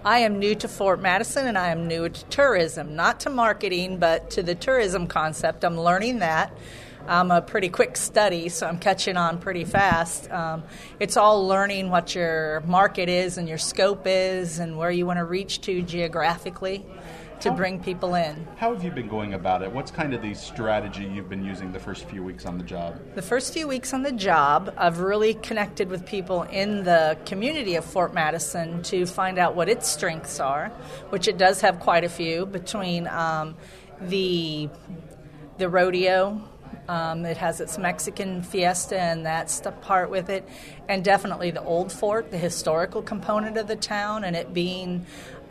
I am new to Fort Madison, and I am new to tourism, not to marketing, but to the tourism concept. I'm learning that. I'm a pretty quick study, so I'm catching on pretty fast. It's all learning what your market is and your scope is and where you want to reach to geographically to bring people in. How have you been going about it? What's kind of the strategy you've been using the first few weeks on the job? The first few weeks on the job, I've really connected with people in the community of Fort Madison to find out what its strengths are, which it does have quite a few, between the rodeo. It has its Mexican fiesta and that's the part with it, and definitely the old fort, the historical component of the town, and it being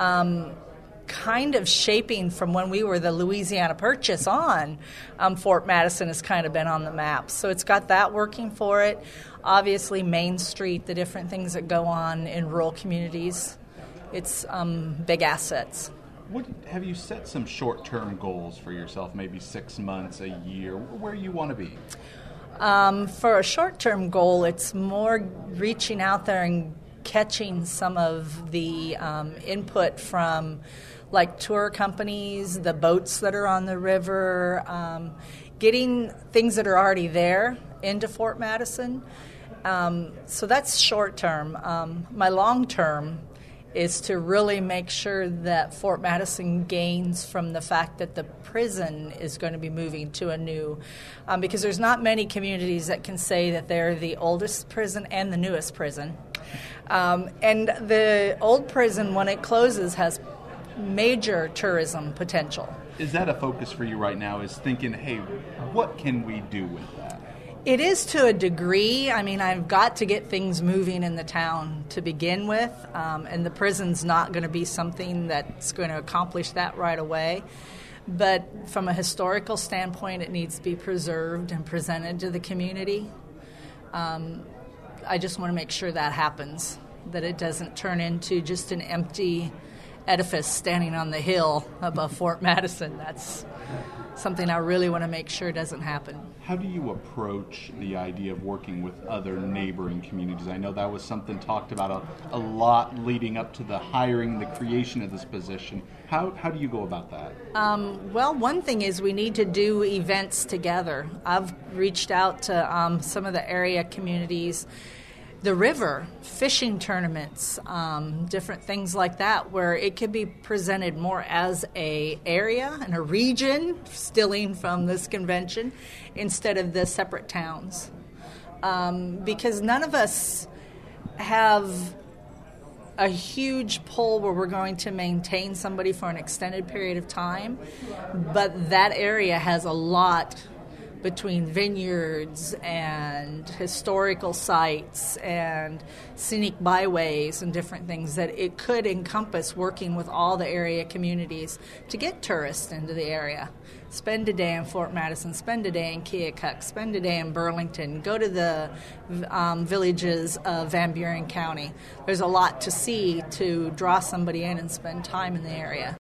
kind of shaping from when we were the Louisiana Purchase on. Fort Madison has kind of been on the map. So it's got that working for it. Obviously, Main Street, the different things that go on in rural communities. It's big assets. Have you set some short-term goals for yourself, maybe 6 months, a year, where you want to be? For a short-term goal, it's more reaching out there and catching some of the input from like tour companies, the boats that are on the river, getting things that are already there into Fort Madison. So that's short-term. My long-term is to really make sure that Fort Madison gains from the fact that the prison is going to be moving to a new, because there's not many communities that can say that they're the oldest prison and the newest prison. And the old prison, when it closes, has major tourism potential. Is that a focus for you right now, is thinking, hey, what can we do with that? It is to a degree. I mean, I've got to get things moving in the town to begin with, and the prison's not going to be something that's going to accomplish that right away. But from a historical standpoint, it needs to be preserved and presented to the community. I just want to make sure that happens, that it doesn't turn into just an empty edifice standing on the hill above Fort Madison. That's something I really want to make sure doesn't happen. How do you approach the idea of working with other neighboring communities? I know that was something talked about a lot leading up to the hiring, the creation of this position. How do you go about that? Well, one thing is we need to do events together. I've reached out to some of the area communities, the river, fishing tournaments, different things like that, where it could be presented more as a area and a region, stealing from this convention, instead of the separate towns. Because none of us have a huge pull where we're going to maintain somebody for an extended period of time, but that area has a lot between vineyards and historical sites and scenic byways and different things that it could encompass working with all the area communities to get tourists into the area. Spend a day in Fort Madison, spend a day in Keokuk, spend a day in Burlington, go to the villages of Van Buren County. There's a lot to see to draw somebody in and spend time in the area.